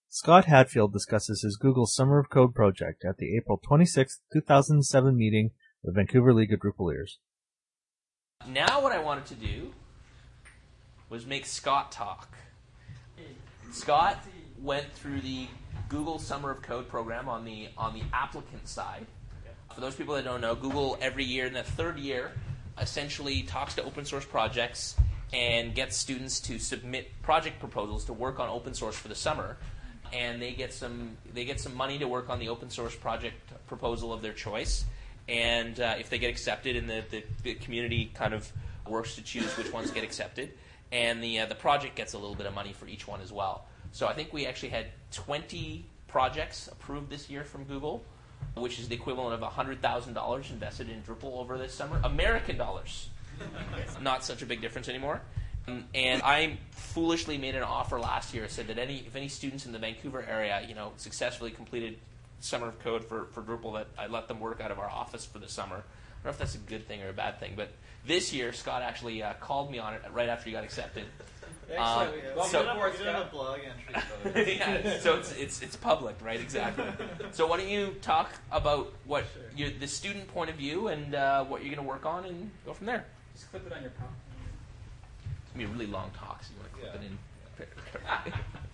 Scott Hadfield discusses his Google Summer of Code project at the April 26, 2007 meeting of the Vancouver League of Drupaleers. Now what I wanted to do was make Scott talk. Scott went through the Google Summer of Code program on the applicant side. For those people that don't know, Google every year in the third year essentially talks to open source projects and gets students to submit project proposals to work on open source for the summer, and they get some money to work on the open source project proposal of their choice. And if they get accepted, and the community kind of works to choose which ones get accepted, and the project gets a little bit of money for each one as well. So I think we actually had 20 projects approved this year from Google, which is the equivalent of $100,000 invested in Drupal over this summer. American dollars. Not such a big difference anymore. And I foolishly made an offer last year. Said that if any students in the Vancouver area, successfully completed Summer of Code for Drupal, that I let them work out of our office for the summer. I don't know if that's a good thing or a bad thing, but this year Scott actually called me on it right after he got accepted. So we have a blog entry. Yeah, so it's public, right? Exactly. So why don't you talk about what the student point of view and what you're going to work on, and go from there. Just clip it on your PowerPoint. It's going to be a really long talk, so you want to clip it in.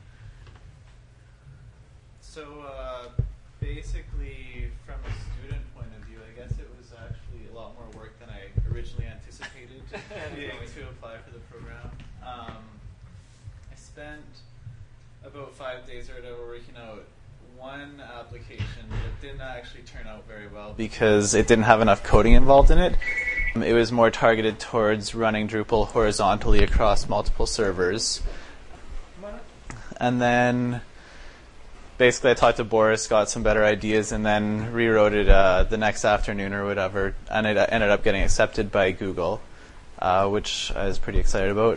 So basically, from a student point of view, I guess it was actually a lot more work than I originally anticipated to apply for the program. I spent about 5 days or whatever working out one application that didn't actually turn out very well because it didn't have enough coding involved in it. It was more targeted towards running Drupal horizontally across multiple servers. And then basically I talked to Boris, got some better ideas, and then rewrote it the next afternoon or whatever, and it ended up getting accepted by Google, which I was pretty excited about.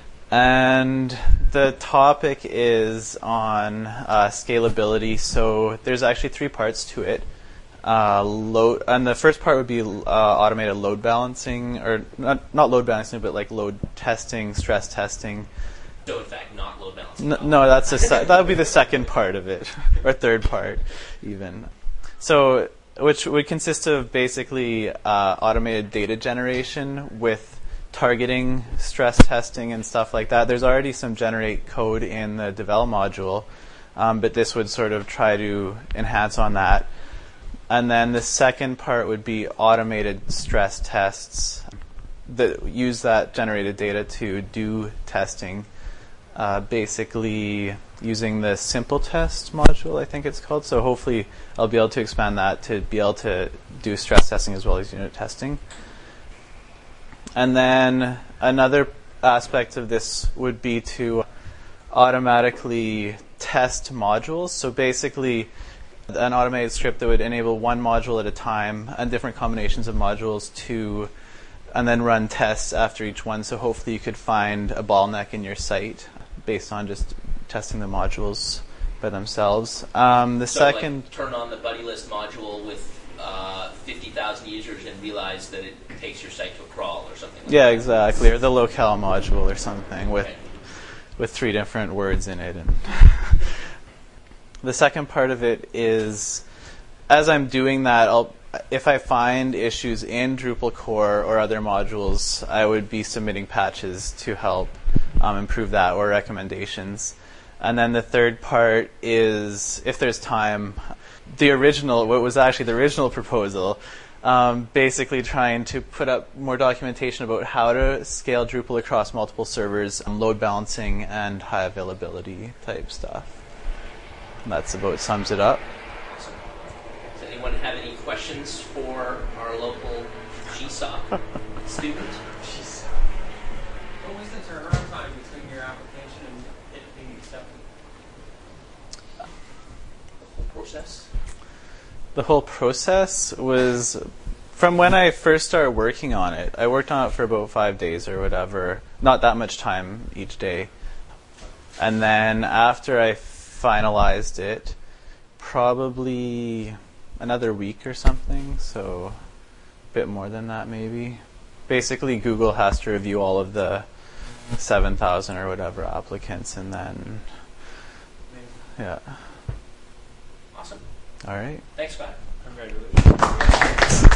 And the topic is on scalability. So there's actually 3 parts to it. And the first part would be automated load balancing, or not load balancing, but like load testing, stress testing. So in fact, not load balancing. No, that would be the second part of it, or third part, even. So, which would consist of basically automated data generation with targeting, stress testing, and stuff like that. There's already some generate code in the devel module, but this would sort of try to enhance on that. And then the second part would be automated stress tests that use that generated data to do testing, basically using the simple test module, I think it's called. So hopefully I'll be able to expand that to be able to do stress testing as well as unit testing. And then another aspect of this would be to automatically test modules. So basically an automated script that would enable one module at a time and different combinations of modules and then run tests after each one. So hopefully you could find a bottleneck in your site based on just testing the modules by themselves. Like turn on the buddy list module with 50,000 users and realize that it takes your site to a crawl or something like that. Yeah, exactly. Or the locale module or something with 3 different words in it. And the second part of it is, as I'm doing that, if I find issues in Drupal core or other modules, I would be submitting patches to help improve that, or recommendations. And then the third part is, if there's time, what was actually the original proposal, basically trying to put up more documentation about how to scale Drupal across multiple servers, load balancing, and high availability type stuff. And that's about sums it up. Awesome. Does anyone have any questions for our local GSOC student? What was the turnaround time between your application and it being accepted? The whole process? The whole process was from when I first started working on it. I worked on it for about 5 days or whatever. Not that much time each day. And then after I finalized it, probably another week or something, so a bit more than that maybe. Basically, Google has to review all of the 7,000 or whatever applicants, and then Yeah. Awesome. All right. Thanks, Scott. Congratulations.